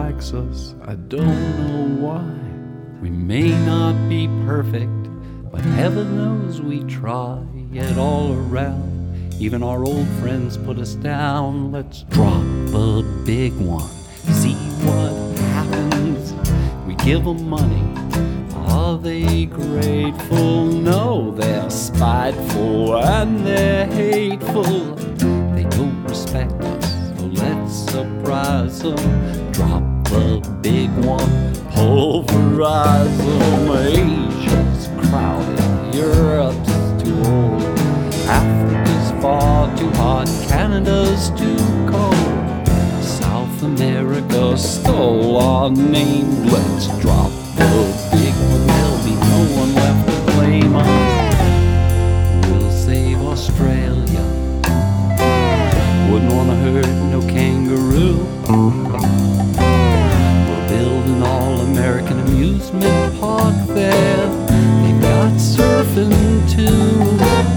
likes us. I don't know why. We may not be perfect, but heaven knows we try. Yet all around, even our old friends put us down. Let's drop a big one, see what happens. We give them money. Are they grateful? No, they're spiteful and they're hateful. They don't respect us, so let's surprise them. Drop a big one, pulverize them. Asia's crowded, Europe's too old, Africa's far too hot, Canada's too cold. South America stole our name. Let's drop the big one, there'll be no one left to blame us. We'll save Australia, wouldn't wanna hurt no kangaroo. We'll build an all-American amusement park there. They've got surfing too.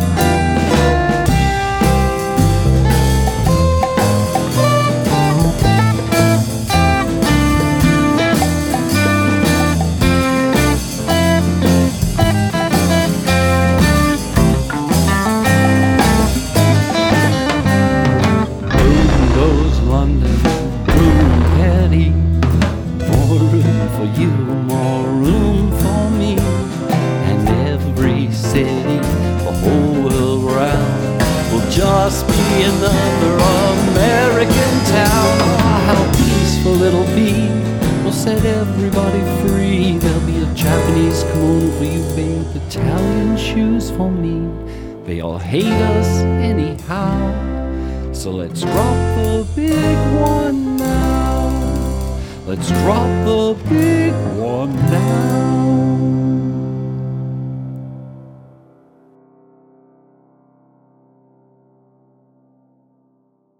You, more room for me, and every city, the whole world round, will just be another American town. Oh, how peaceful it'll be, we'll set everybody free. There'll be a Japanese kimono for you, babe, Italian shoes for me. They all hate us anyhow, so let's drop the big one now. Let's drop the big one now.